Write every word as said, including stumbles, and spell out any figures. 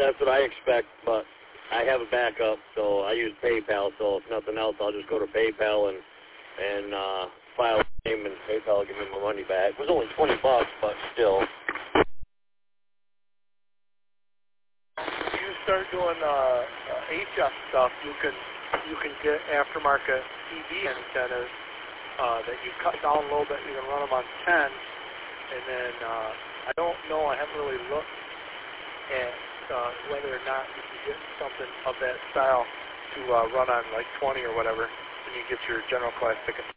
that's what I expect, but I have a backup, so I use PayPal. So if nothing else, I'll just go to PayPal and and uh, file a claim, and PayPal will give me my money back. It was only twenty bucks, but still. If you start doing uh, uh, H F stuff, you can you can get aftermarket E V antennas uh, that you cut down a little bit. You can run them on ten, and then uh, I don't know. I haven't really looked at uh, whether or not you can get something of that style to uh, run on like twenty or whatever when you get your general class ticket.